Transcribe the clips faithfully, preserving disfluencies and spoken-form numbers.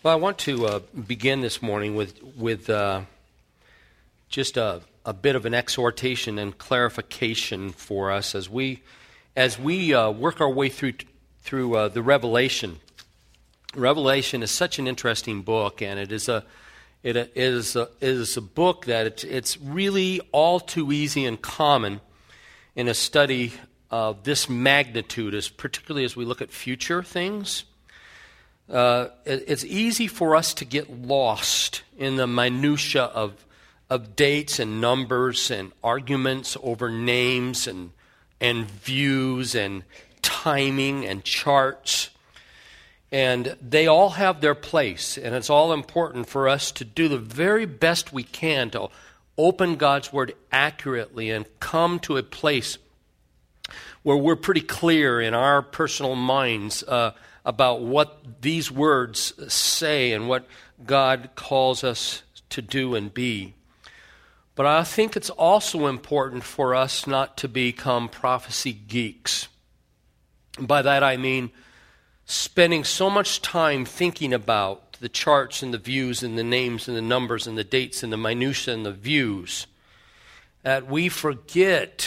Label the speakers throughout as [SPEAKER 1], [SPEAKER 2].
[SPEAKER 1] Well, I want to uh, begin this morning with with uh, just a, a bit of an exhortation and clarification for us as we as we uh, work our way through through uh, the Revelation. Revelation is such an interesting book, and it is a it is a, it is a book that it's, it's really all too easy and common in a study of this magnitude, as particularly as we look at future things. Uh, it, it's easy for us to get lost in the minutia of of dates and numbers and arguments over names and and views and timing and charts. And they all have their place, and it's all important for us to do the very best we can to open God's Word accurately and come to a place where we're pretty clear in our personal minds uh, about what these words say and what God calls us to do and be. But I think it's also important for us not to become prophecy geeks. By that I mean spending so much time thinking about the charts and the views and the names and the numbers and the dates and the minutiae and the views that we forget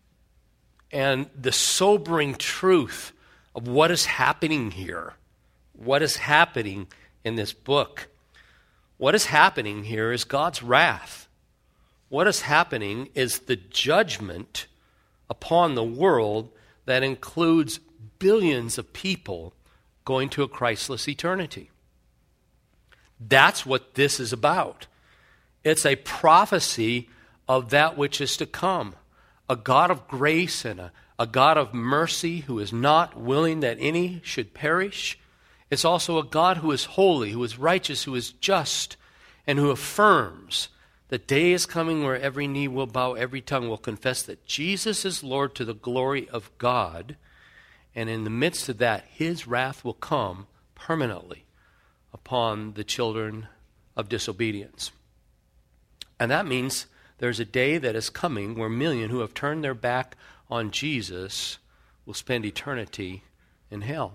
[SPEAKER 1] and the sobering truth of what is happening here, what is happening in this book. What is happening here is God's wrath. What is happening is the judgment upon the world that includes billions of people going to a Christless eternity. That's what this is about. It's a prophecy of that which is to come. A God of grace and a, a God of mercy who is not willing that any should perish. It's also a God who is holy, who is righteous, who is just, and who affirms the day is coming where every knee will bow, every tongue will confess that Jesus is Lord to the glory of God. And in the midst of that, his wrath will come permanently upon the children of disobedience. And that means there's a day that is coming where millions who have turned their back on Jesus will spend eternity in hell.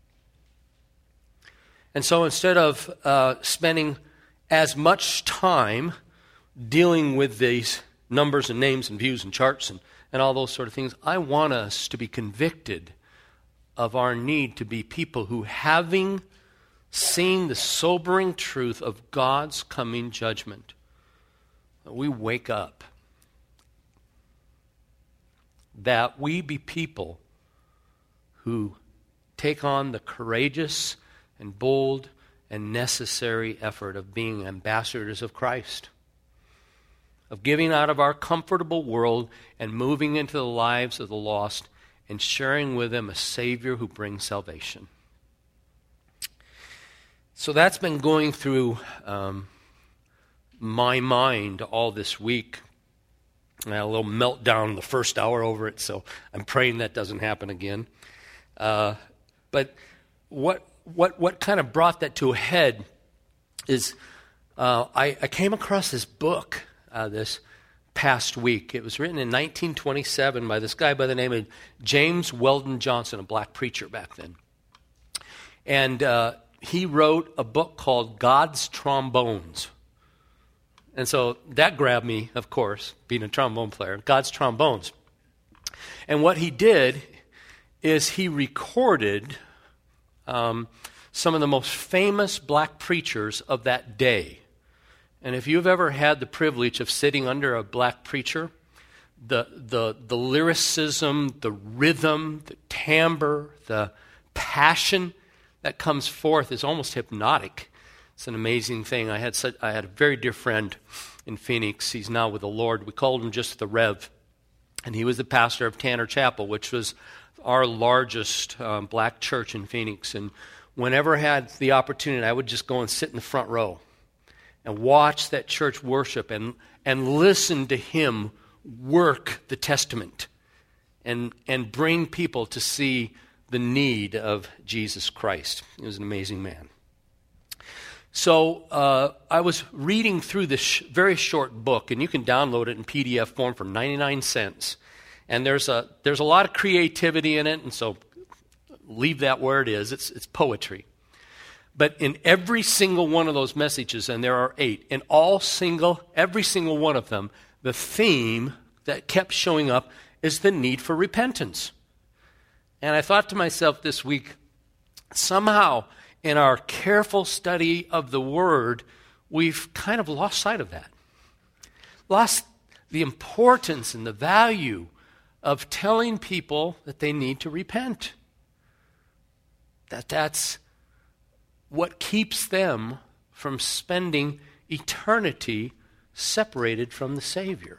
[SPEAKER 1] And so instead of uh, spending as much time dealing with these numbers and names and views and charts and, and all those sort of things, I want us to be convicted of our need to be people who, having seen the sobering truth of God's coming judgment, we wake up. That we be people who take on the courageous and bold and necessary effort of being ambassadors of Christ, of giving out of our comfortable world and moving into the lives of the lost and sharing with them a Savior who brings salvation. So that's been going through um, my mind all this week. I had a little meltdown the first hour over it, so I'm praying that doesn't happen again. Uh, but what what what kind of brought that to a head is uh, I, I came across this book uh, this past week. It was written in nineteen twenty-seven by this guy by the name of James Weldon Johnson, a black preacher back then. And uh, he wrote a book called God's Trombones. And so that grabbed me, of course, being a trombone player, God's Trombones. And what he did is he recorded um, some of the most famous black preachers of that day. And if you've ever had the privilege of sitting under a black preacher, the the the lyricism, the rhythm, the timbre, the passion that comes forth is almost hypnotic. It's an amazing thing. I had such, I had a very dear friend in Phoenix. He's now with the Lord. We called him just the Rev. And he was the pastor of Tanner Chapel, which was our largest um, black church in Phoenix. And whenever I had the opportunity, I would just go and sit in the front row and watch that church worship and, and listen to him work the Testament and, and bring people to see the need of Jesus Christ. He was an amazing man. So uh, I was reading through this sh- very short book, and you can download it in P D F form for ninety-nine cents. And there's a there's a lot of creativity in it, and so leave that where it is. It's it's poetry. But in every single one of those messages, and there are eight, in all single, every single one of them, the theme that kept showing up is the need for repentance. And I thought to myself this week, somehow in our careful study of the Word, we've kind of lost sight of that. Lost the importance and the value of telling people that they need to repent. That that's what keeps them from spending eternity separated from the Savior.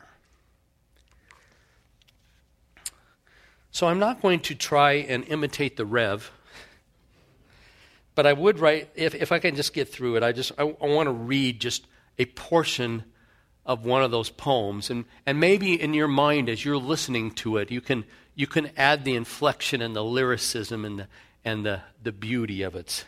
[SPEAKER 1] So I'm not going to try and imitate the Rev, but I would write, if, if I can just get through it, I just I, I want to read just a portion of one of those poems, and, and maybe in your mind as you're listening to it, you can you can add the inflection and the lyricism and the and the, the beauty of it.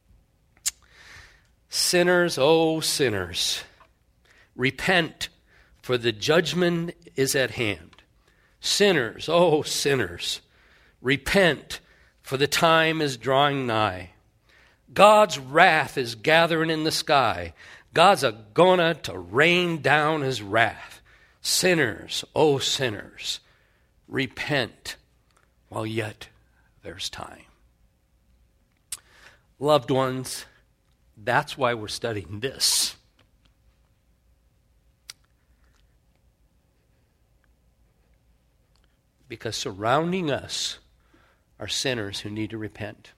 [SPEAKER 1] Sinners, oh sinners, repent, for the judgment is at hand. Sinners, oh sinners, repent, for the time is drawing nigh. God's wrath is gathering in the sky. God's a gonna to rain down his wrath. Sinners, oh sinners, repent while yet there's time. Loved ones, that's why we're studying this. Because surrounding us are sinners who need to repent.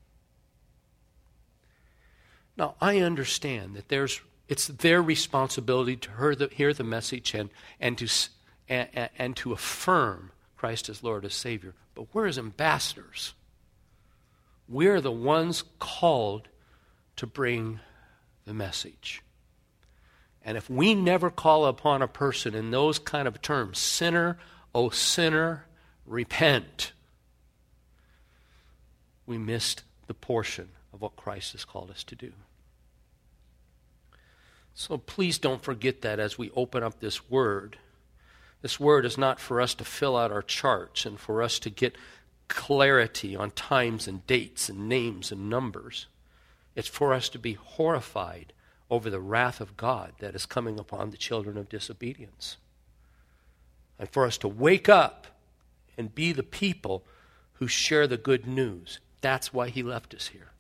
[SPEAKER 1] Now, I understand that there's it's their responsibility to hear the, hear the message and, and, to, and, and to affirm Christ as Lord as Savior. But we're His ambassadors. We're the ones called to bring the message. And if we never call upon a person in those kind of terms, sinner, oh sinner, repent, we missed the portion of what Christ has called us to do. So please don't forget that as we open up this word. This word is not for us to fill out our charts and for us to get clarity on times and dates and names and numbers. It's for us to be horrified over the wrath of God that is coming upon the children of disobedience. And for us to wake up and be the people who share the good news. That's why He left us here.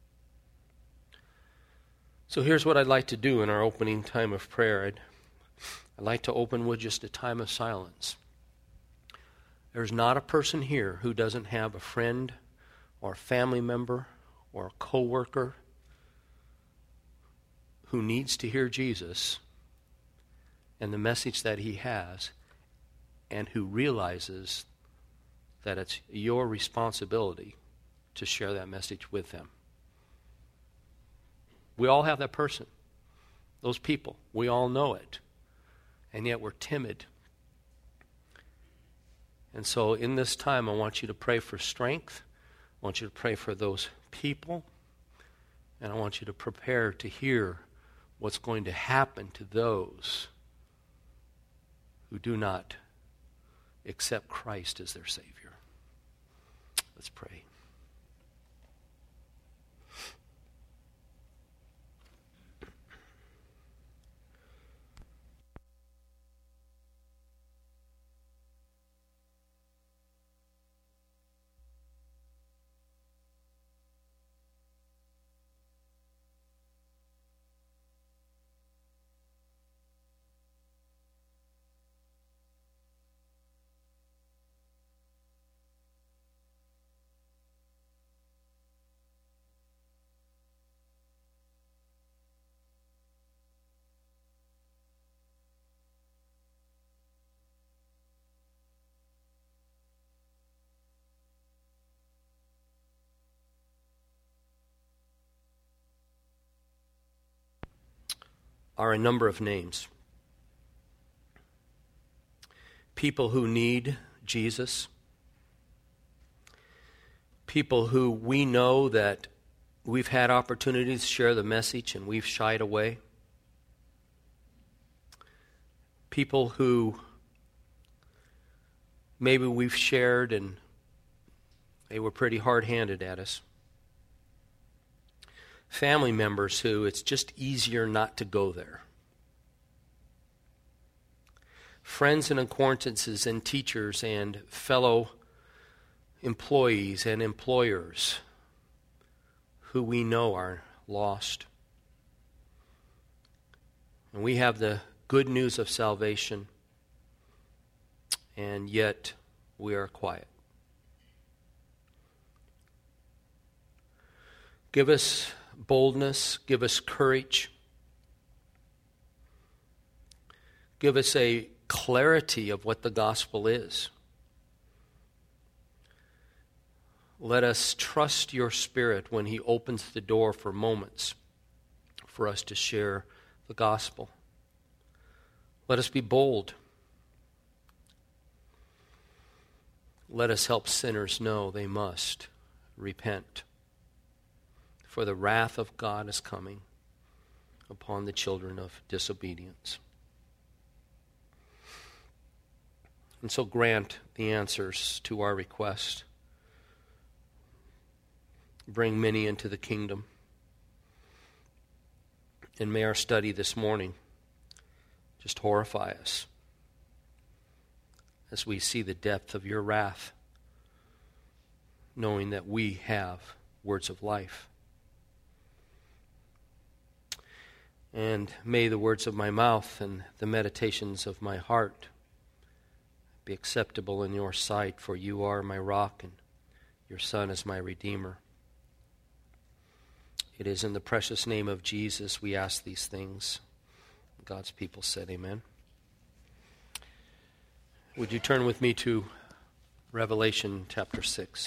[SPEAKER 1] So here's what I'd like to do in our opening time of prayer. I'd, I'd like to open with just a time of silence. There's not a person here who doesn't have a friend or a family member or a coworker who needs to hear Jesus and the message that He has, and who realizes that it's your responsibility to share that message with them. We all have that person, those people. We all know it. And yet we're timid. And so in this time, I want you to pray for strength. I want you to pray for those people. And I want you to prepare to hear what's going to happen to those who do not accept Christ as their Savior. Let's pray. Are a number of names. People who need Jesus. People who we know that we've had opportunities to share the message and we've shied away. People who maybe we've shared and they were pretty hard-handed at us. family members who it's just easier not to go there. Friends and acquaintances and teachers and fellow employees and employers who we know are lost. And we have the good news of salvation, and yet we are quiet. Give us boldness, give us courage, give us a clarity of what the gospel is. Let us trust your Spirit when He opens the door for moments for us to share the gospel. Let us be bold. Let us help sinners know they must repent, for the wrath of God is coming upon the children of disobedience. And so grant the answers to our request. Bring many into the kingdom. And may our study this morning just horrify us as we see the depth of your wrath, knowing that we have words of life. And may the words of my mouth and the meditations of my heart be acceptable in your sight, for you are my rock and your Son is my Redeemer. It is in the precious name of Jesus we ask these things. God's people said amen. Would you turn with me to Revelation chapter six?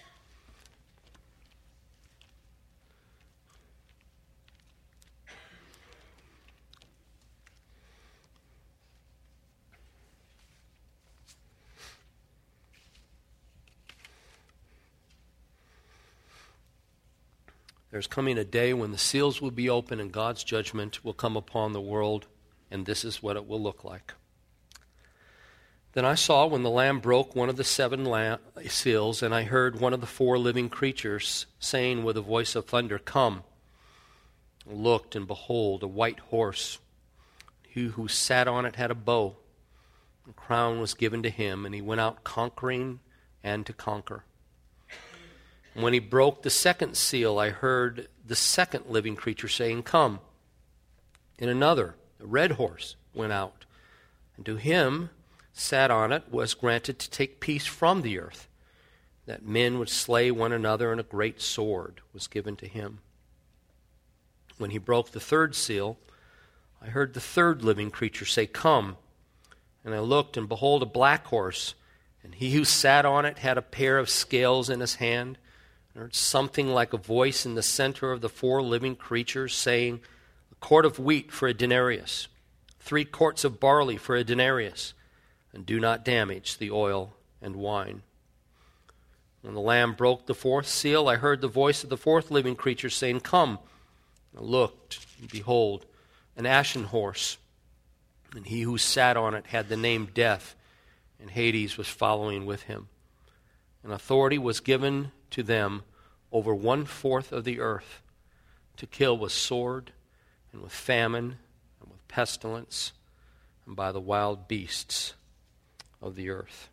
[SPEAKER 1] There's coming a day when the seals will be open and God's judgment will come upon the world, and this is what it will look like. Then I saw when the Lamb broke one of the seven lamb seals, and I heard one of the four living creatures saying with a voice of thunder, "Come." I looked, and behold, a white horse. He who sat on it had a bow. A crown was given to him, and he went out conquering and to conquer. When he broke the second seal, I heard the second living creature saying, "Come." And another, a red horse, went out. And to him sat on it was granted to take peace from the earth, that men would slay one another, and a great sword was given to him. When he broke the third seal, I heard the third living creature say, "Come." And I looked, and behold, a black horse, and he who sat on it had a pair of scales in his hand. I heard something like a voice in the center of the four living creatures saying, "A quart of wheat for a denarius, three quarts of barley for a denarius, and do not damage the oil and wine." When the Lamb broke the fourth seal, I heard the voice of the fourth living creature saying, "Come." I looked, and behold, an ashen horse, and he who sat on it had the name Death, and Hades was following with him. And authority was given to them over one-fourth of the earth to kill with sword and with famine and with pestilence and by the wild beasts of the earth.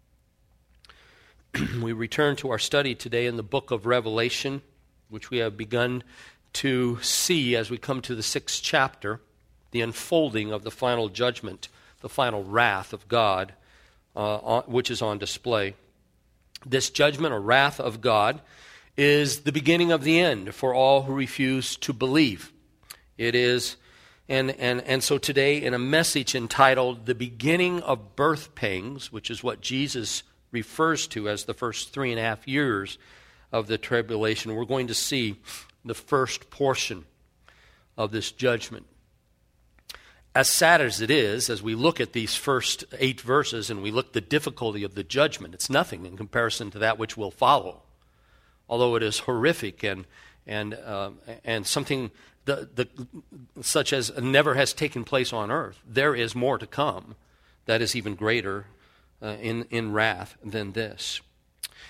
[SPEAKER 1] We return to our study today in the book of Revelation, which we have begun to see as we come to the sixth chapter, the unfolding of the final judgment, the final wrath of God, uh, which is on display. This judgment or wrath of God is the beginning of the end for all who refuse to believe. It is, and, and, and so today in a message entitled "The Beginning of Birth Pangs," which is what Jesus refers to as the first three and a half years of the tribulation, we're going to see the first portion of this judgment. As sad as it is, as we look at these first eight verses and we look at the difficulty of the judgment, it's nothing in comparison to that which will follow. Although it is horrific and and uh, and something the, the, such as never has taken place on earth, there is more to come that is even greater uh, in, in wrath than this.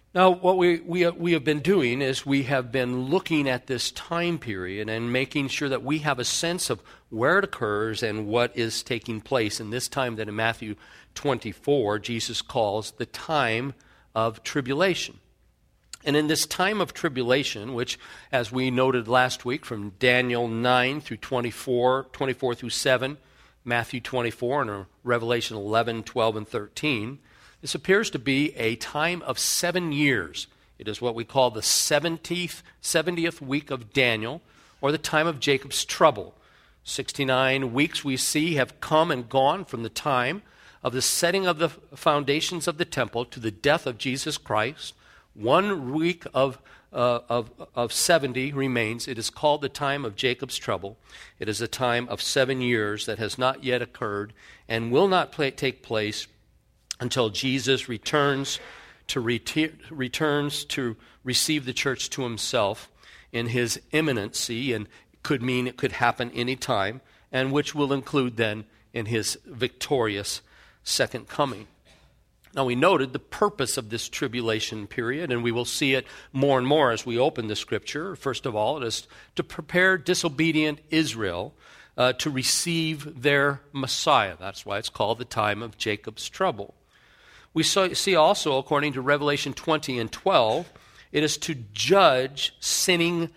[SPEAKER 1] Now, what we, we, we have been doing is we have been looking at this time period and making sure that we have a sense of where it occurs and what is taking place in this time that in Matthew twenty-four, Jesus calls the time of tribulation. And in this time of tribulation, which, as we noted last week, from Daniel nine through twenty-four, twenty-four through seven, Matthew twenty-four, and Revelation eleven, twelve, and thirteen, this appears to be a time of seven years. It is what we call the seventieth, seventieth week of Daniel, or the time of Jacob's trouble. sixty-nine weeks we see have come and gone from the time of the setting of the foundations of the temple to the death of Jesus Christ. One week of, uh, of, of seventy remains. It is called the time of Jacob's trouble. It is a time of seven years that has not yet occurred and will not play, take place until Jesus returns to reti- returns to receive the church to himself in his imminency, and could mean it could happen any time, and which will include then in his victorious second coming. Now, we noted the purpose of this tribulation period, and we will see it more and more as we open the Scripture. First of all, it is to prepare disobedient Israel uh, to receive their Messiah. That's why it's called the time of Jacob's trouble. We see also, according to Revelation twenty and twelve, it is to judge sinning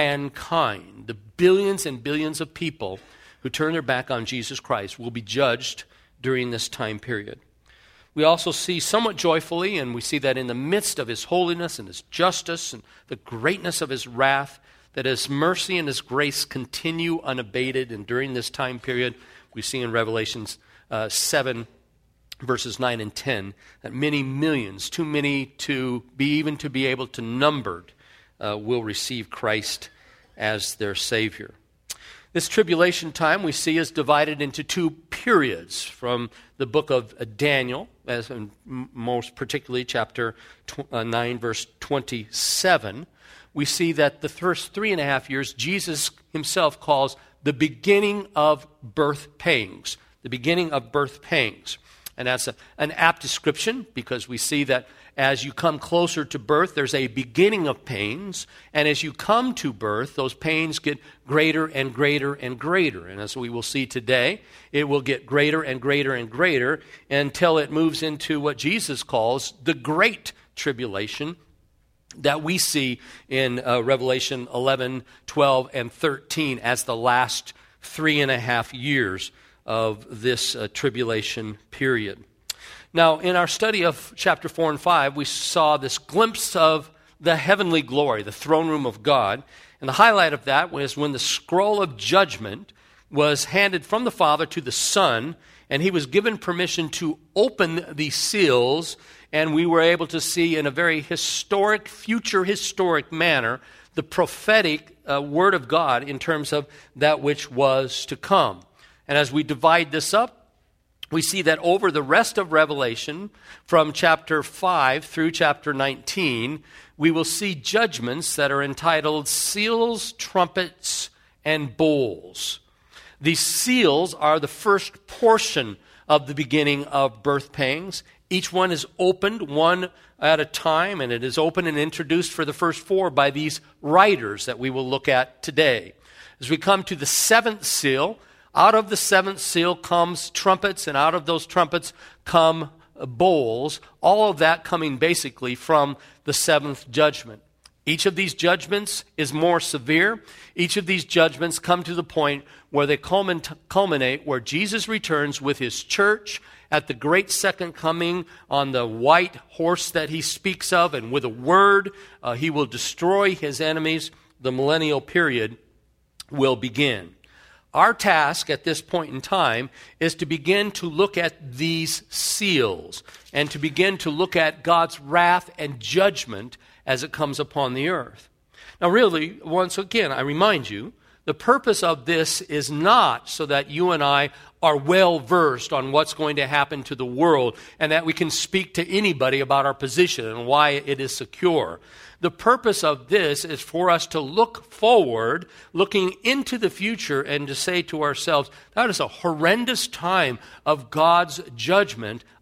[SPEAKER 1] mankind. The billions and billions of people who turn their back on Jesus Christ will be judged during this time period. We also see somewhat joyfully, and we see that in the midst of his holiness and his justice and the greatness of his wrath, that his mercy and his grace continue unabated. And during this time period, we see in Revelation uh, seven, verses nine and ten, that many millions, too many to be even to be able to numbered, uh, will receive Christ as their Savior. This tribulation time we see is divided into two periods from the book of Daniel, as in most particularly chapter nine, verse twenty-seven. We see that the first three and a half years Jesus himself calls the beginning of birth pangs, the beginning of birth pangs. And that's a, an apt description, because we see that as you come closer to birth, there's a beginning of pains. And as you come to birth, those pains get greater and greater and greater. And as we will see today, it will get greater and greater and greater until it moves into what Jesus calls the Great Tribulation that we see in uh, Revelation eleven, twelve, and thirteen as the last three and a half years of this uh, tribulation period. Now, in our study of chapter four and five, we saw this glimpse of the heavenly glory, the throne room of God. And the highlight of that was when the scroll of judgment was handed from the Father to the Son, and he was given permission to open the seals, and we were able to see in a very historic, future historic manner, the prophetic uh, word of God in terms of that which was to come. And as we divide this up, we see that over the rest of Revelation, from chapter five through chapter nineteen, we will see judgments that are entitled Seals, Trumpets, and Bowls. These seals are the first portion of the beginning of birth pangs. Each one is opened one at a time, and it is opened and introduced for the first four by these writers that we will look at today. As we come to the seventh seal, out of the seventh seal comes trumpets, and out of those trumpets come bowls, all of that coming basically from the seventh judgment. Each of these judgments is more severe. Each of these judgments come to the point where they culminate, where Jesus returns with his church at the great second coming on the white horse that he speaks of, and with a word, uh, he will destroy his enemies. The millennial period will begin. Our task at this point in time is to begin to look at these seals and to begin to look at God's wrath and judgment as it comes upon the earth. Now, really, once again, I remind you, the purpose of this is not so that you and I are well versed on what's going to happen to the world and that we can speak to anybody about our position and why it is secure. The purpose of this is for us to look forward, looking into the future, and to say to ourselves, that is a horrendous time of God's judgment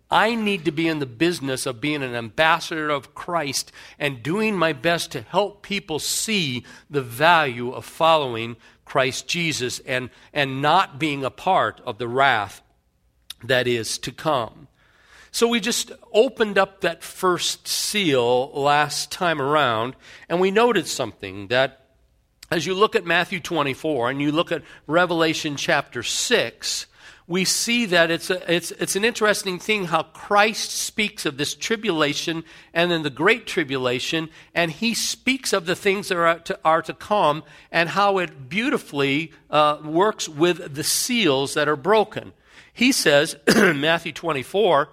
[SPEAKER 1] I need to be in the business of being an ambassador of Christ and doing my best to help people see the value of following Christ Jesus and, and not being a part of the wrath that is to come. So we just opened up that first seal last time around, and we noted something, that as you look at Matthew twenty-four and you look at Revelation chapter six, we see that it's a, it's it's an interesting thing how Christ speaks of this tribulation and then the great tribulation, and he speaks of the things that are to, are to come and how it beautifully uh, works with the seals that are broken. He says, Matthew twenty-four,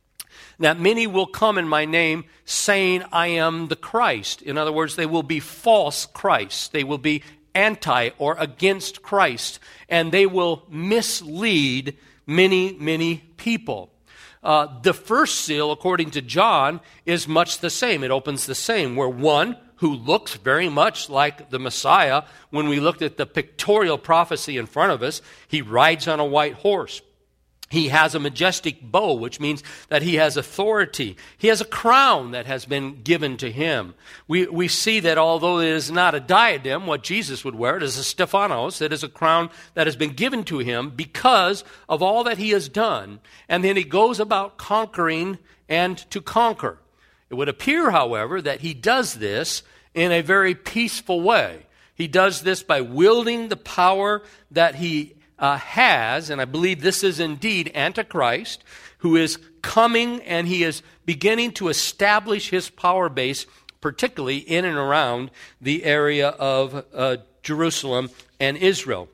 [SPEAKER 1] that many will come in my name saying, I am the Christ. In other words, they will be false Christs. They will be anti or against Christ, and they will mislead many, many people. Uh, the first seal, according to John, is much the same. It opens the same, where one who looks very much like the Messiah, when we looked at the pictorial prophecy in front of us, he rides on a white horse. He has a majestic bow, which means that he has authority. He has a crown that has been given to him. We we see that although it is not a diadem, what Jesus would wear, it is a Stephanos. It is a crown that has been given to him because of all that he has done. And then he goes about conquering and to conquer. It would appear, however, that he does this in a very peaceful way. He does this by wielding the power that he Uh, has, and I believe this is indeed Antichrist, who is coming and he is beginning to establish his power base, particularly in and around the area of uh, Jerusalem and Israel.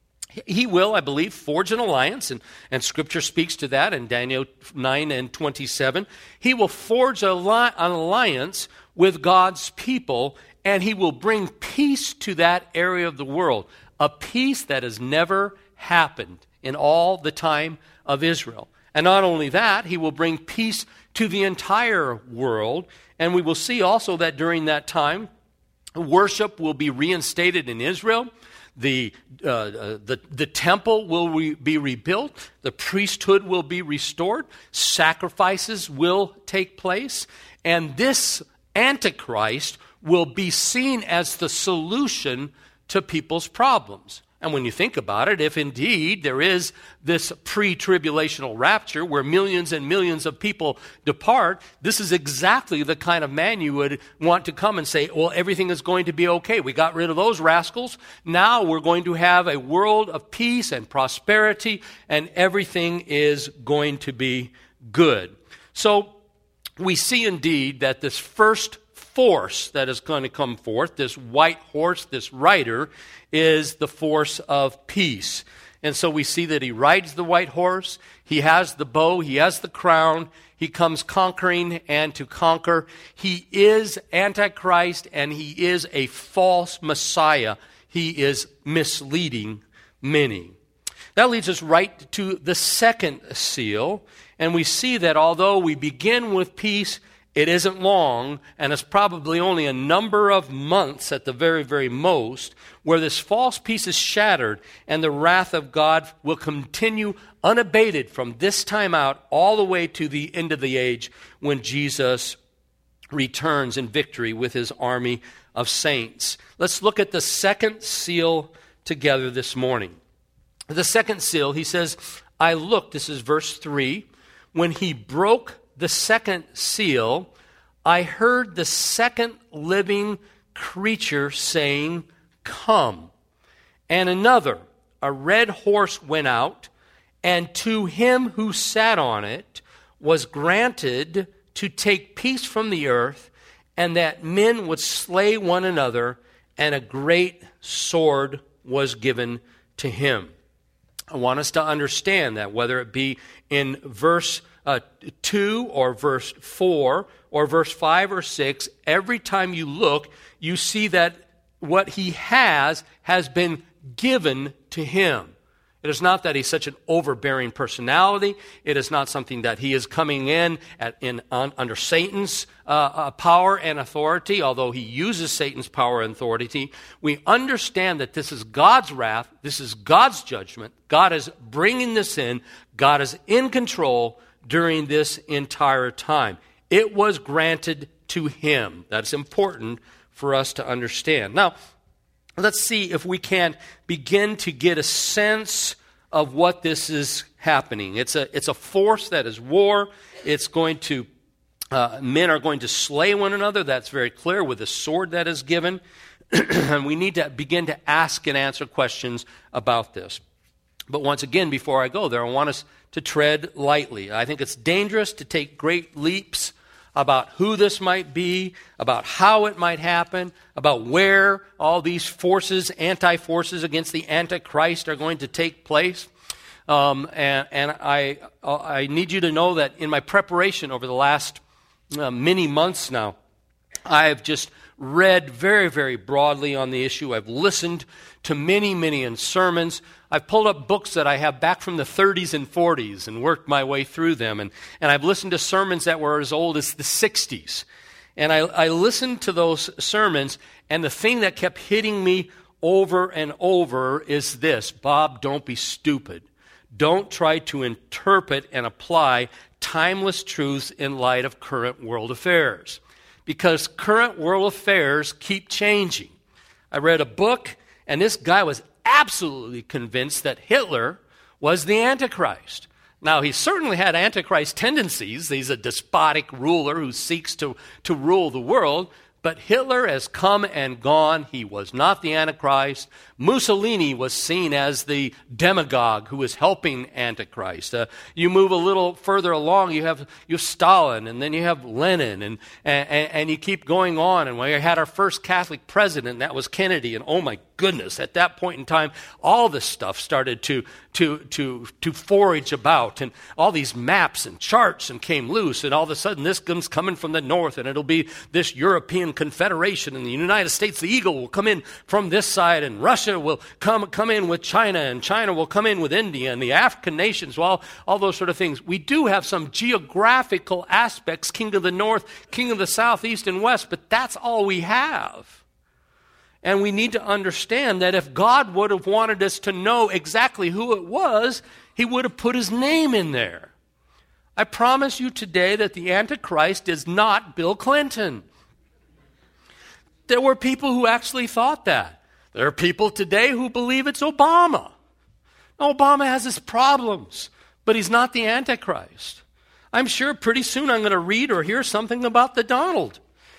[SPEAKER 1] He will, I believe, forge an alliance, and, and Scripture speaks to that in Daniel nine and twenty-seven. He will forge a li- an alliance with God's people, and he will bring peace to that area of the world, a peace that has never happened in all the time of Israel. And not only that, he will bring peace to the entire world. And we will see also that during that time, worship will be reinstated in Israel. The, uh, uh, the, the temple will re- be rebuilt. The priesthood will be restored. Sacrifices will take place. And this Antichrist will be seen as the solution to people's problems. And when you think about it, if indeed there is this pre-tribulational rapture where millions and millions of people depart, this is exactly the kind of man you would want to come and say, well, everything is going to be okay. We got rid of those rascals. Now we're going to have a world of peace and prosperity, and everything is going to be good. So we see indeed that this first force that is going to come forth, this white horse, this rider, is the force of peace. And so we see that he rides the white horse, he has the bow, he has the crown, he comes conquering and to conquer. He is Antichrist and he is a false Messiah. He is misleading many. That leads us right to the second seal, and we see that although we begin with peace, it isn't long, and it's probably only a number of months at the very, very most, where this false peace is shattered, and the wrath of God will continue unabated from this time out all the way to the end of the age when Jesus returns in victory with his army of saints. Let's look at the second seal together this morning. The second seal, he says, I looked, this is verse three, when he broke the second seal, I heard the second living creature saying, come. And another, a red horse went out, and to him who sat on it was granted to take peace from the earth, and that men would slay one another, and a great sword was given to him. I want us to understand that whether it be in verse Uh, two or verse four or verse five or six, every time you look, you see that what he has has been given to him. It is not that he's such an overbearing personality. It is not something that he is coming in at, in un, under Satan's uh, uh, power and authority, although he uses Satan's power and authority. We understand that this is God's wrath. This is God's judgment. God is bringing this in. God is in control. during this entire time. It was granted to him. That's important for us to understand. Now, let's see if we can begin to get a sense of what this is happening. It's a, it's a force that is war. It's going to, uh, men are going to slay one another. That's very clear with the sword that is given. And we need to begin to ask and answer questions about this. But once again, before I go there, I want us to tread lightly. I think it's dangerous to take great leaps about who this might be, about how it might happen, about where all these forces, anti-forces against the Antichrist are going to take place. Um, and and I, I need you to know that in my preparation over the last uh, many months now, I've just read very, very broadly on the issue. I've listened to many, many sermons. I've pulled up books that I have back from the thirties and forties and worked my way through them. And, and I've listened to sermons that were as old as the sixties. And I, I listened to those sermons, and the thing that kept hitting me over and over is this: Bob, don't be stupid. Don't try to interpret and apply timeless truths in light of current world affairs. Because current world affairs keep changing. I read a book, and this guy was absolutely convinced that Hitler was the Antichrist. Now, he certainly had Antichrist tendencies. He's a despotic ruler who seeks to, to rule the world. But Hitler has come and gone. He was not the Antichrist. Mussolini was seen as the demagogue who was helping Antichrist. Uh, you move a little further along, you have you have Stalin, and then you have Lenin, and, and, and you keep going on. And we had our first Catholic president, that was Kennedy. And oh my goodness, at that point in time, all this stuff started to, to, to, to forage about. And all these maps and charts and came loose. And all of a sudden, this comes coming from the north, and it'll be this European Confederation, and the United States, the eagle, will come in from this side, and Russia will come come in with China, and China will come in with India, and the African nations, well, all those sort of things. We do have some geographical aspects, king of the north, king of the south, east, and west, but that's all we have. And we need to understand that if God would have wanted us to know exactly who it was, he would have put his name in there. I promise you today that the Antichrist is not Bill Clinton. There were people who actually thought that. There are people today who believe it's Obama. Obama has his problems, but he's not the Antichrist. I'm sure pretty soon I'm going to read or hear something about the Donald.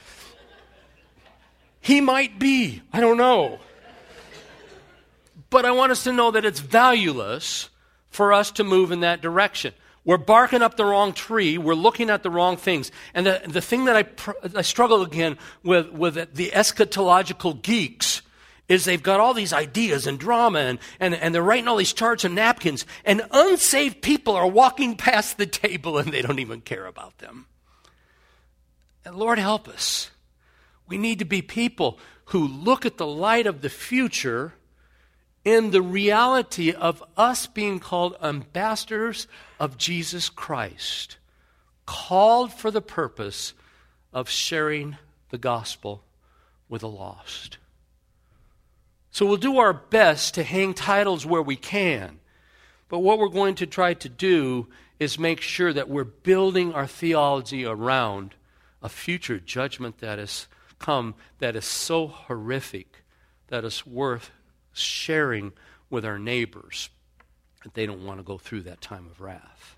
[SPEAKER 1] He might be. I don't know. But I want us to know that it's valueless for us to move in that direction. We're barking up the wrong tree. We're looking at the wrong things. And the, the thing that I, pr- I struggle again with, with the eschatological geeks is they've got all these ideas and drama, and, and, and they're writing all these charts and napkins, and unsaved people are walking past the table and they don't even care about them. And Lord, help us. We need to be people who look at the light of the future in the reality of us being called ambassadors of Jesus Christ, called for the purpose of sharing the gospel with the lost. So we'll do our best to hang titles where we can, but what we're going to try to do is make sure that we're building our theology around a future judgment that has come that is so horrific that it's worth sharing with our neighbors that they don't want to go through that time of wrath.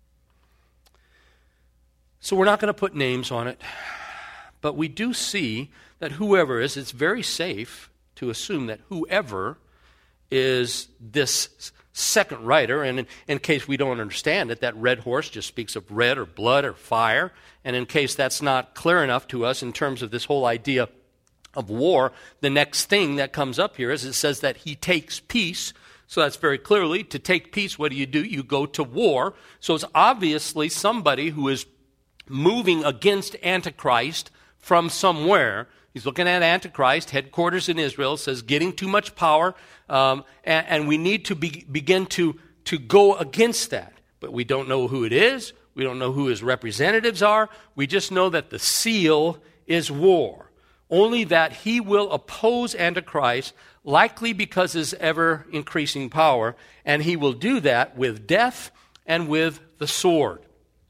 [SPEAKER 1] So we're not going to put names on it, but we do see that whoever is, it's very safe to assume that whoever is this second writer, and in, in case we don't understand it, that red horse just speaks of red or blood or fire, and in case that's not clear enough to us in terms of this whole idea of war, the next thing that comes up here is it says that he takes peace. So that's very clearly, to take peace, what do you do? You go to war. So it's obviously somebody who is moving against Antichrist from somewhere. He's looking at Antichrist, headquarters in Israel, says getting too much power, um, and, and we need to be, begin to, to go against that. But we don't know who it is. We don't know who his representatives are. We just know that the seal is war. Only that he will oppose Antichrist, likely because of his ever-increasing power, and he will do that with death and with the sword.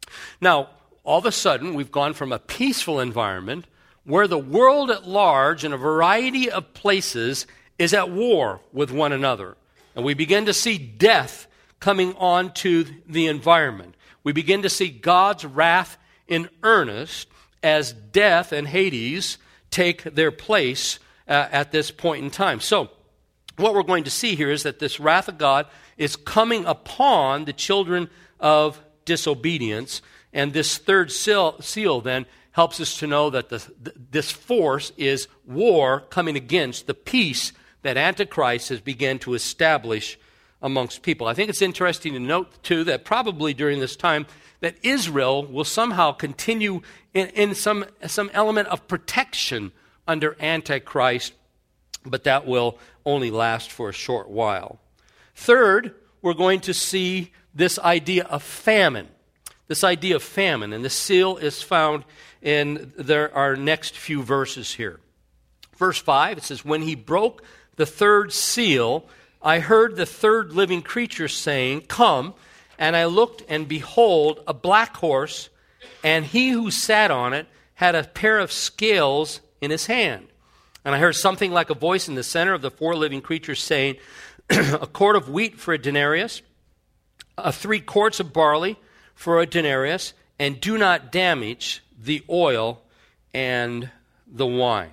[SPEAKER 1] Now, all of a sudden, we've gone from a peaceful environment where the world at large in a variety of places is at war with one another. And we begin to see death coming onto the environment. We begin to see God's wrath in earnest as death and Hades take their place uh, at this point in time. So, what we're going to see here is that this wrath of God is coming upon the children of disobedience. And this third seal, seal then helps us to know that the, this force is war coming against the peace that Antichrist has begun to establish amongst people. I think it's interesting to note, too, that probably during this time that Israel will somehow continue in, in some, some element of protection under Antichrist, but that will only last for a short while. Third, we're going to see this idea of famine. This idea of famine, and the seal is found in there, our next few verses here. Verse five, it says, "When he broke the third seal, I heard the third living creature saying, 'Come,' and I looked, and behold, a black horse, and he who sat on it had a pair of scales in his hand. And I heard something like a voice in the center of the four living creatures saying, 'A quart of wheat for a denarius, uh, three quarts of barley for a denarius, and do not damage the oil and the wine.'"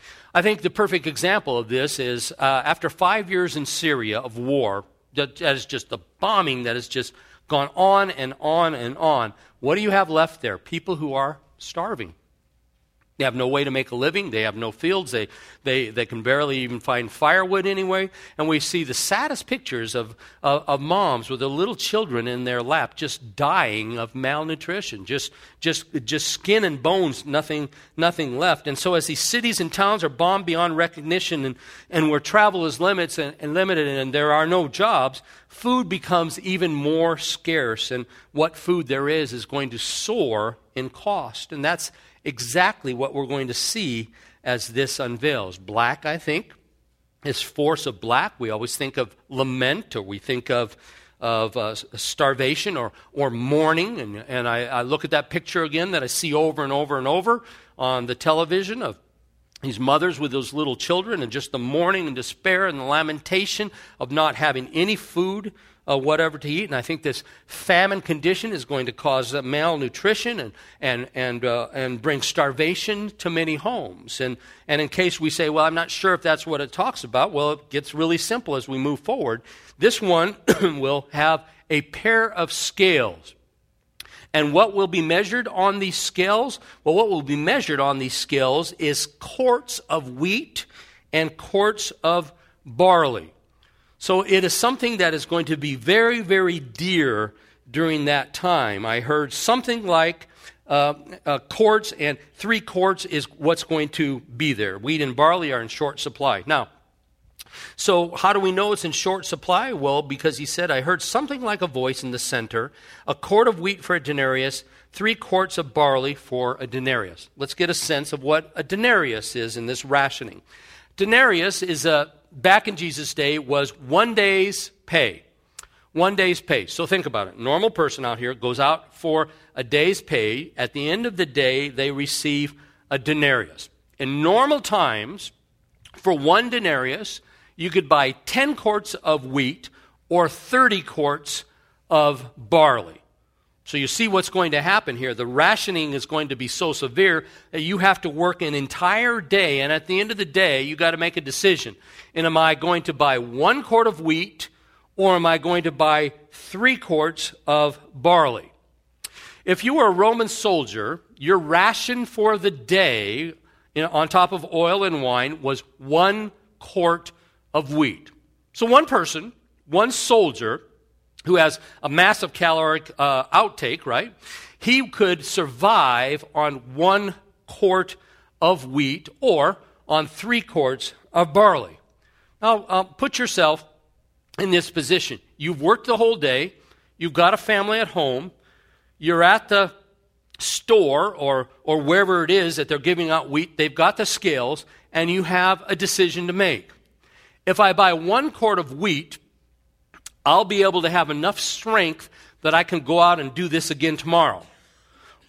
[SPEAKER 1] I think the perfect example of this is uh, after five years in Syria of war, that, that is just the bombing that has just gone on and on and on. What do you have left there? People who are starving. They have no way to make a living. They have no fields. They, they, they can barely even find firewood anyway. And we see the saddest pictures of, of, of moms with their little children in their lap just dying of malnutrition, just, just, just skin and bones, nothing, nothing left. And so as these cities and towns are bombed beyond recognition and, and where travel is limits and, and limited and there are no jobs, food becomes even more scarce. And what food there is is going to soar in cost. And that's exactly what we're going to see as this unveils. Black, I think, is force of black. We always think of lament, or we think of of uh, starvation or or mourning. And, and I, I look at that picture again that I see over and over and over on the television of these mothers with those little children and just the mourning and despair and the lamentation of not having any food Uh, whatever to eat. And I think this famine condition is going to cause uh, malnutrition and and and uh, and bring starvation to many homes. And and in case we say, well, I'm not sure if that's what it talks about, well, it gets really simple as we move forward. This one will have a pair of scales. And what will be measured on these scales? Well, what will be measured on these scales is quarts of wheat and quarts of barley. So it is something that is going to be very, very dear during that time. I heard something like uh, uh, quarts and three quarts is what's going to be there. Wheat and barley are in short supply. Now, so how do we know it's in short supply? Well, because he said, I heard something like a voice in the center, a quart of wheat for a denarius, three quarts of barley for a denarius. Let's get a sense of what a denarius is in this rationing. Denarius is a, back in Jesus' day, was one day's pay. One day's pay. So think about it. Normal person out here goes out for a day's pay. At the end of the day, they receive a denarius. In normal times, for one denarius, you could buy ten quarts of wheat or thirty quarts of barley. So you see what's going to happen here. The rationing is going to be so severe that you have to work an entire day, and at the end of the day, you got to make a decision. And am I going to buy one quart of wheat, or am I going to buy three quarts of barley? If you were a Roman soldier, your ration for the day, you know, on top of oil and wine, was one quart of wheat. So one person, one soldier, who has a massive caloric uh, outtake, right? He could survive on one quart of wheat or on three quarts of barley. Now, uh, put yourself in this position. You've worked the whole day. You've got a family at home. You're at the store or or wherever it is that they're giving out wheat. They've got the scales, and you have a decision to make. If I buy one quart of wheat, I'll be able to have enough strength that I can go out and do this again tomorrow.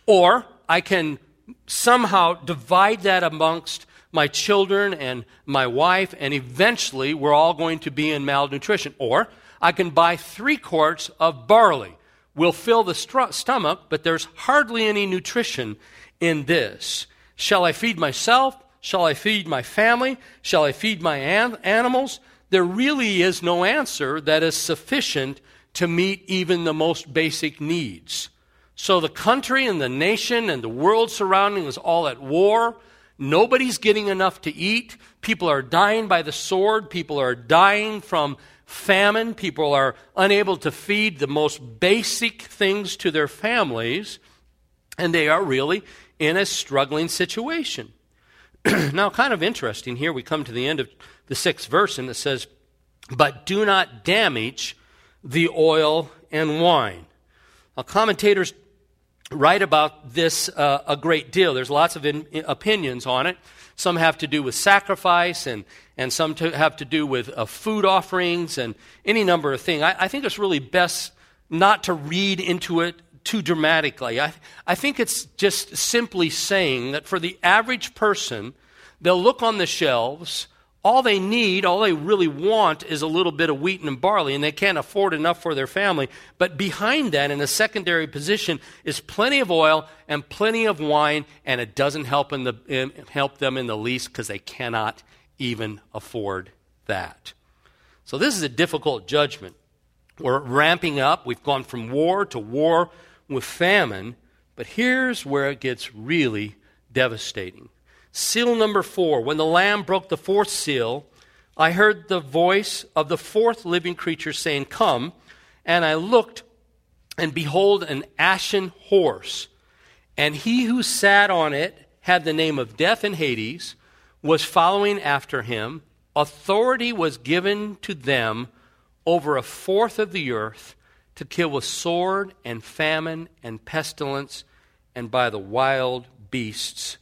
[SPEAKER 1] Or I can somehow divide that amongst my children and my wife, and eventually we're all going to be in malnutrition. Or I can buy three quarts of barley. We'll fill the stru- stomach, but there's hardly any nutrition in this. Shall I feed myself? Shall I feed my family? Shall I feed my an- animals? There really is no answer that is sufficient to meet even the most basic needs. So the country and the nation and the world surrounding is all at war. Nobody's getting enough to eat. People are dying by the sword. People are dying from famine. People are unable to feed the most basic things to their families. And they are really in a struggling situation. Now, kind of interesting, here we come to the end of the sixth verse, and it says, "But do not damage the oil and wine." Now, commentators write about this uh, a great deal. There's lots of in, in opinions on it. Some have to do with sacrifice, and, and some to have to do with uh, food offerings, and any number of things. I, I think it's really best not to read into it too dramatically. I, I think it's just simply saying that for the average person, they'll look on the shelves. All they need, all they really want is a little bit of wheat and barley, and they can't afford enough for their family. But behind that, in a secondary position, is plenty of oil and plenty of wine, and it doesn't help, in the, in, help them in the least because they cannot even afford that. So this is a difficult judgment. We're ramping up. We've gone from war to war with famine, but here's where it gets really devastating. Seal number four. When the Lamb broke the fourth seal, I heard the voice of the fourth living creature saying, "Come." And I looked, and behold, an ashen horse. And he who sat on it had the name of Death and Hades, was following after him. Authority was given to them over a fourth of the earth, to kill with sword and famine and pestilence, and by the wild beasts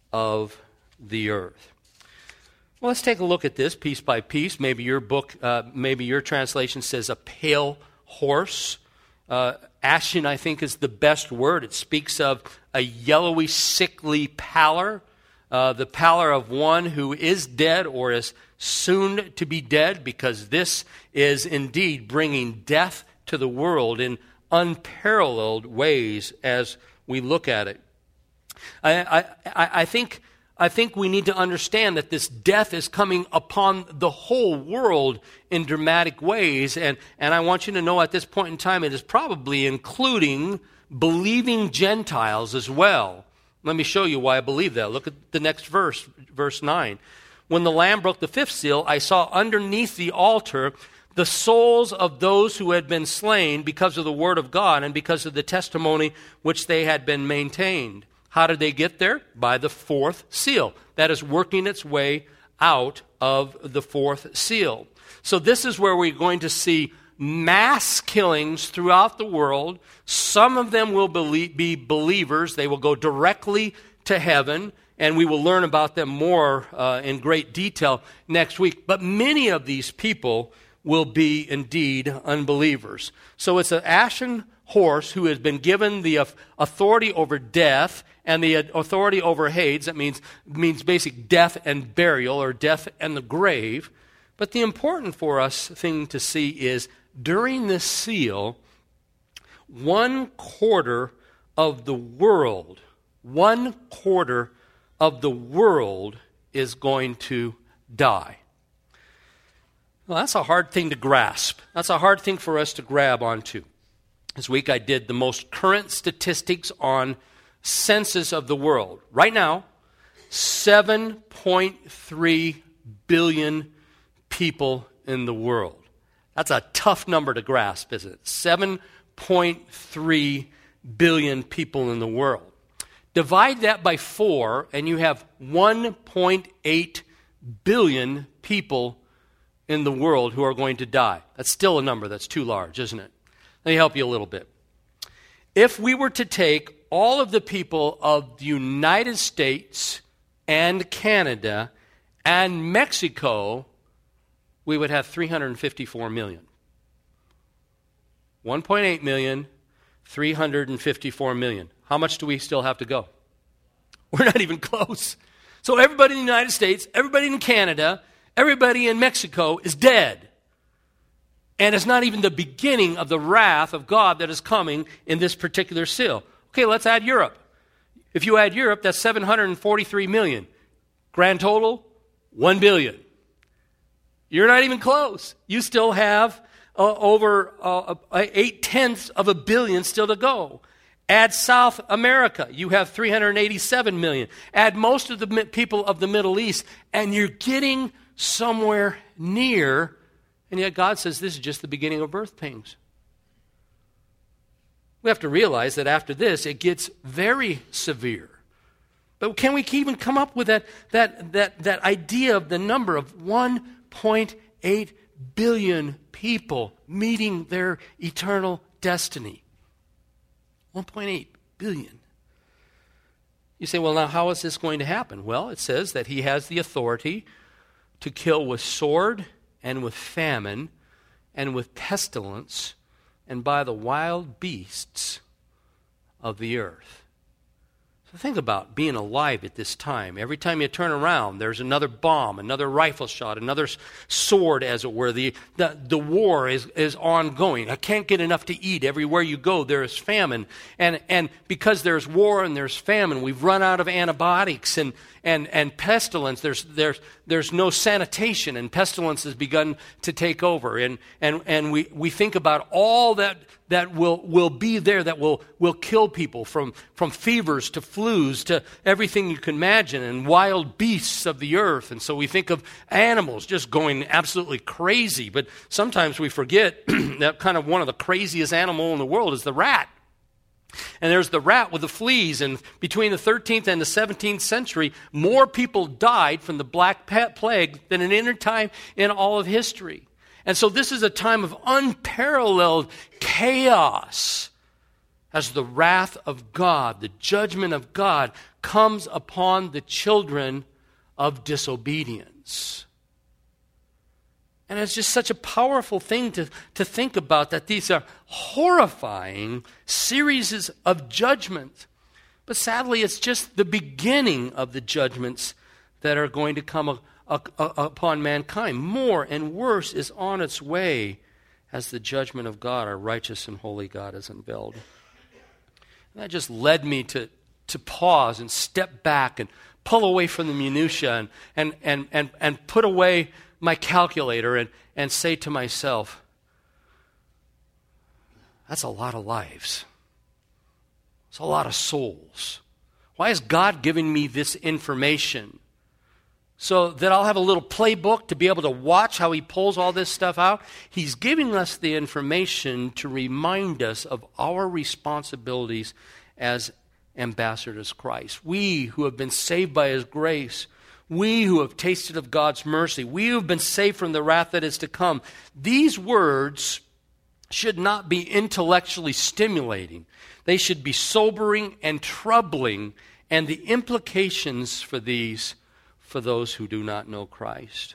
[SPEAKER 1] of the earth. Well, let's take a look at this piece by piece. Maybe your book, uh, maybe your translation says a pale horse. Uh, ashen, I think, is the best word. It speaks of a yellowy, sickly pallor, uh, the pallor of one who is dead or is soon to be dead, because this is indeed bringing death to the world in unparalleled ways as we look at it. I, I, I think I think we need to understand that this death is coming upon the whole world in dramatic ways, and, and I want you to know at this point in time it is probably including believing Gentiles as well. Let me show you why I believe that. Look at the next verse, verse nine. When the Lamb broke the fifth seal, I saw underneath the altar the souls of those who had been slain because of the word of God and because of the testimony which they had been maintained. How did they get there? By the fourth seal. That is working its way out of the fourth seal. So this is where we're going to see mass killings throughout the world. Some of them will be believers. They will go directly to heaven, and we will learn about them more uh, in great detail next week. But many of these people will be indeed unbelievers. So it's an ashen horse who has been given the authority over death and the authority over Hades. That means, means basic death and burial, or death and the grave. But the important for us thing to see is during this seal, one quarter of the world, one quarter of the world is going to die. Well, that's a hard thing to grasp. That's a hard thing for us to grab onto. This week I did the most current statistics on census of the world. Right now, seven point three billion people in the world. That's a tough number to grasp, isn't it? seven point three billion people in the world. Divide that by four, and you have one point eight billion people in the world who are going to die. That's still a number that's too large, isn't it? Let me help you a little bit. If we were to take all of the people of the United States and Canada and Mexico, we would have three hundred fifty-four million. one point eight million, three hundred fifty-four million. How much do we still have to go? We're not even close. So everybody in the United States, everybody in Canada, everybody in Mexico is dead. And it's not even the beginning of the wrath of God that is coming in this particular seal. Okay, let's add Europe. If you add Europe, that's seven hundred forty-three million. Grand total, one billion. You're not even close. You still have uh, over uh, eight-tenths of a billion still to go. Add South America, you have three hundred eighty-seven million. Add most of the mi- people of the Middle East, and you're getting somewhere near, and yet God says this is just the beginning of birth pains. We have to realize that after this, it gets very severe. But can we even come up with that, that, that, that idea of the number of one point eight billion people meeting their eternal destiny? one point eight billion. You say, well, now how is this going to happen? Well, it says that he has the authority to kill with sword and with famine and with pestilence and by the wild beasts of the earth. So think about being alive at this time. Every time you turn around, there's another bomb, another rifle shot, another sword, as it were. The, the, the war is, is ongoing. I can't get enough to eat. Everywhere you go, there is famine. And, and because there's war and there's famine, we've run out of antibiotics and, and, and pestilence. There's, there's, there's no sanitation, and pestilence has begun to take over. And, and, and we, we think about all that that will, will be there, that will, will kill people, from, from fevers to flus to everything you can imagine, and wild beasts of the earth. And so we think of animals just going absolutely crazy. But sometimes we forget that kind of one of the craziest animals in the world is the rat. And there's the rat with the fleas. And between the thirteenth and the seventeenth century, more people died from the Black Plague than at any time in all of history. And so this is a time of unparalleled chaos as the wrath of God, the judgment of God, comes upon the children of disobedience. And it's just such a powerful thing to, to think about, that these are horrifying series of judgments. But sadly, it's just the beginning of the judgments that are going to come upon mankind. More and worse is on its way as the judgment of God, our righteous and holy God, is unveiled. And that just led me to, to pause and step back and pull away from the minutia and, and, and, and, and put away my calculator and, and say to myself, that's a lot of lives. It's a lot of souls. Why is God giving me this information? So that I'll have a little playbook to be able to watch how he pulls all this stuff out? He's giving us the information to remind us of our responsibilities as ambassadors of Christ. We who have been saved by his grace, we who have tasted of God's mercy, we who have been saved from the wrath that is to come. These words should not be intellectually stimulating. They should be sobering and troubling, and the implications for these for those who do not know Christ.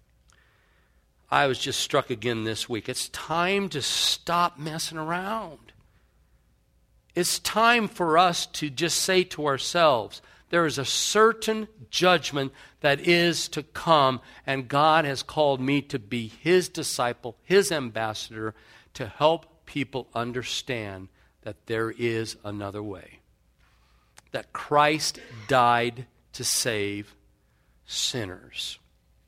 [SPEAKER 1] I was just struck again this week. It's time to stop messing around. It's time for us to just say to ourselves, there is a certain judgment that is to come, and God has called me to be his disciple, his ambassador, to help people understand that there is another way. That Christ died to save sinners.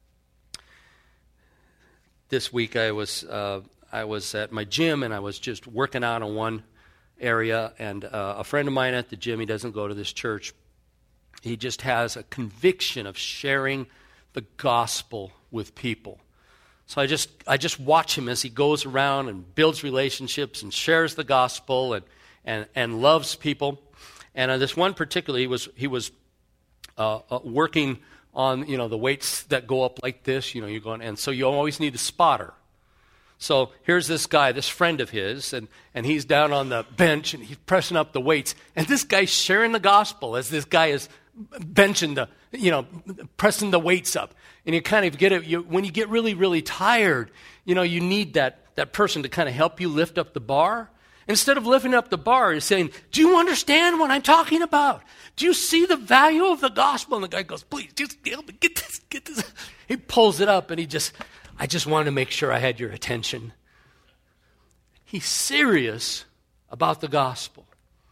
[SPEAKER 1] This week I was uh, I was at my gym, and I was just working out in one area, and uh, a friend of mine at the gym, he doesn't go to this church, he just has a conviction of sharing the gospel with people. So I just I just watch him as he goes around and builds relationships and shares the gospel and and, and loves people. And uh, this one particularly, he was he was uh, uh, working on, you know, the weights that go up like this, you know, you're going, and so you always need a spotter. So here's this guy, this friend of his, and, and he's down on the bench, and he's pressing up the weights, and this guy's sharing the gospel as this guy is benching the, you know, pressing the weights up. And you kind of get it, you, when you get really, really tired, you know, you need that, that person to kind of help you lift up the bar. Instead of lifting up the bar, he's saying, do you understand what I'm talking about? Do you see the value of the gospel? And the guy goes, please, just help me get this, get this. He pulls it up and he just, I just wanted to make sure I had your attention. He's serious about the gospel.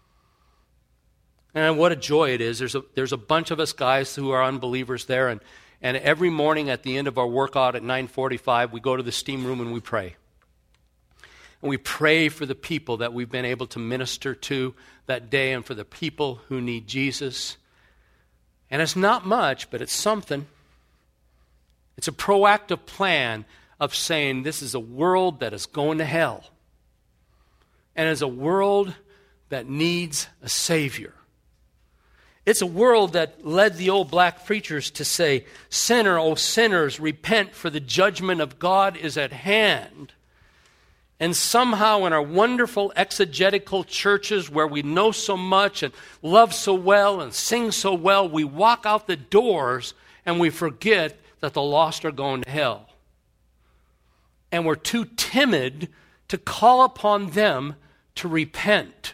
[SPEAKER 1] And what a joy it is. There's a, there's a bunch of us guys who are unbelievers there, and, and every morning at the end of our workout at nine forty-five, we go to the steam room and we pray. And we pray for the people that we've been able to minister to that day and for the people who need Jesus. And it's not much, but it's something. It's a proactive plan of saying this is a world that is going to hell. And it's a world that needs a Savior. It's a world that led the old black preachers to say, sinner, O sinners, repent, for the judgment of God is at hand. And somehow in our wonderful exegetical churches where we know so much and love so well and sing so well, we walk out the doors and we forget that the lost are going to hell. And we're too timid to call upon them to repent.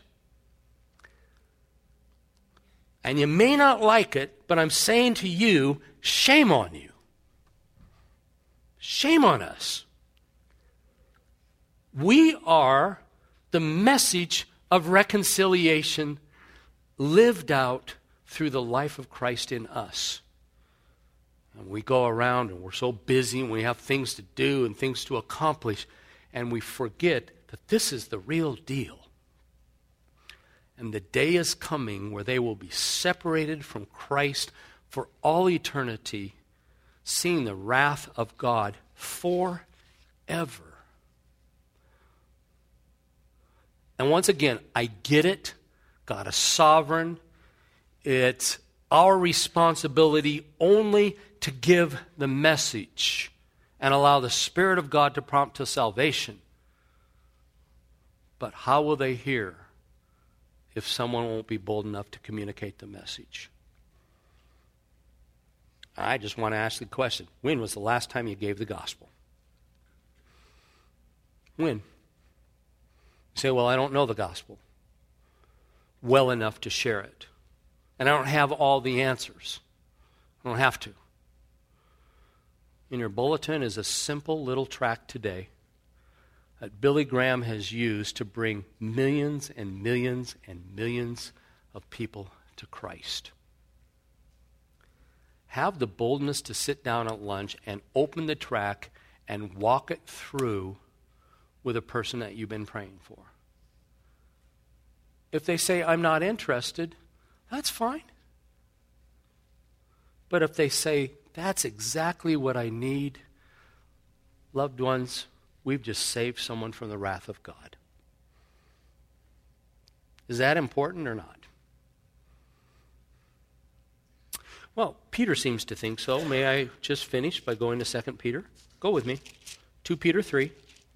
[SPEAKER 1] And you may not like it, but I'm saying to you, shame on you. Shame on us. We are the message of reconciliation lived out through the life of Christ in us. And we go around and we're so busy and we have things to do and things to accomplish, and we forget that this is the real deal. And the day is coming where they will be separated from Christ for all eternity, seeing the wrath of God forever. And once again, I get it. God is sovereign. It's our responsibility only to give the message and allow the Spirit of God to prompt to salvation. But how will they hear if someone won't be bold enough to communicate the message? I just want to ask the question, when was the last time you gave the gospel? When? You say, well, I don't know the gospel well enough to share it. And I don't have all the answers. I don't have to. In your bulletin is a simple little tract today that Billy Graham has used to bring millions and millions and millions of people to Christ. Have the boldness to sit down at lunch and open the tract and walk it through with a person that you've been praying for. If they say, I'm not interested, that's fine. But if they say, that's exactly what I need, loved ones, we've just saved someone from the wrath of God. Is that important or not? Well, Peter seems to think so. May I just finish by going to Second Peter? Go with me. Second Peter three.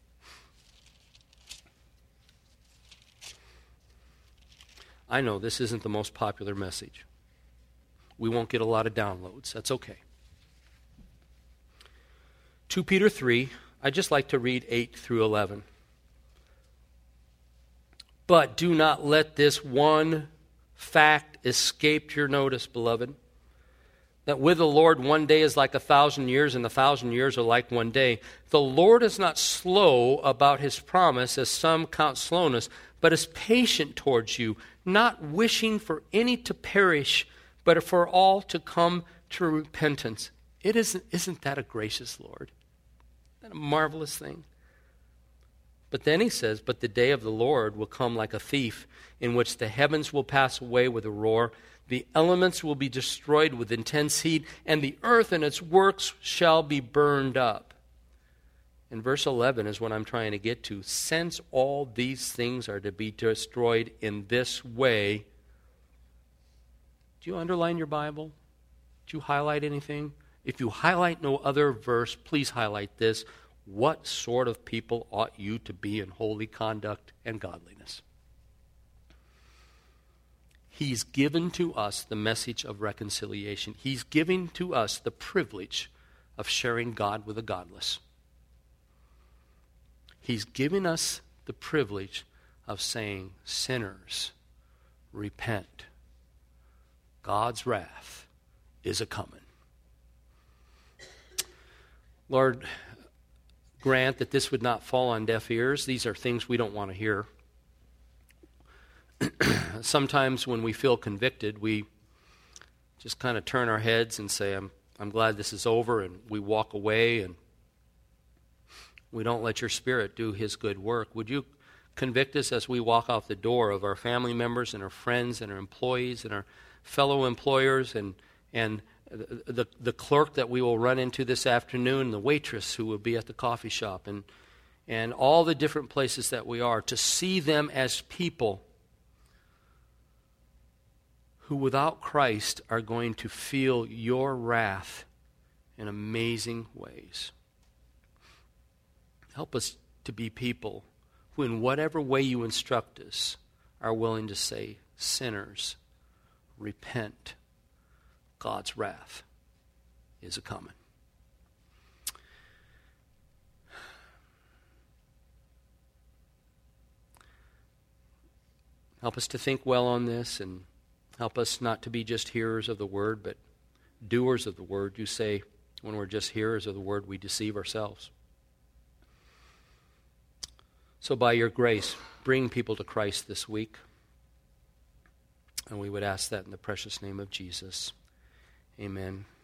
[SPEAKER 1] I know this isn't the most popular message. We won't get a lot of downloads. That's okay. Second Peter three, I'd just like to read eight through eleven. But do not let this one fact escape your notice, beloved, that with the Lord one day is like a thousand years, and a thousand years are like one day. The Lord is not slow about his promise, as some count slowness, but is patient towards you, not wishing for any to perish, but for all to come to repentance. It isn't, isn't that a gracious Lord? Isn't that a marvelous thing? But then he says, but the day of the Lord will come like a thief, in which the heavens will pass away with a roar, the elements will be destroyed with intense heat, and the earth and its works shall be burned up. And verse eleven is what I'm trying to get to. Since all these things are to be destroyed in this way, do you underline your Bible? Do you highlight anything? If you highlight no other verse, please highlight this. What sort of people ought you to be in holy conduct and godliness? He's given to us the message of reconciliation. He's giving to us the privilege of sharing God with the godless. He's given us the privilege of saying, sinners, repent. God's wrath is a-coming. Lord, grant that this would not fall on deaf ears. These are things we don't want to hear. Sometimes when we feel convicted, we just kind of turn our heads and say, I'm, I'm glad this is over, and we walk away, and we don't let your Spirit do his good work. Would you convict us as we walk out the door of our family members and our friends and our employees and our fellow employers and and the, the, the clerk that we will run into this afternoon, the waitress who will be at the coffee shop, and and all the different places that we are, to see them as people who without Christ are going to feel your wrath in amazing ways. Help us to be people who, in whatever way you instruct us, are willing to say, sinners, repent. God's wrath is a-coming. Help us to think well on this, and help us not to be just hearers of the word, but doers of the word. You say when we're just hearers of the word, we deceive ourselves. So by your grace, bring people to Christ this week. And we would ask that in the precious name of Jesus. Amen.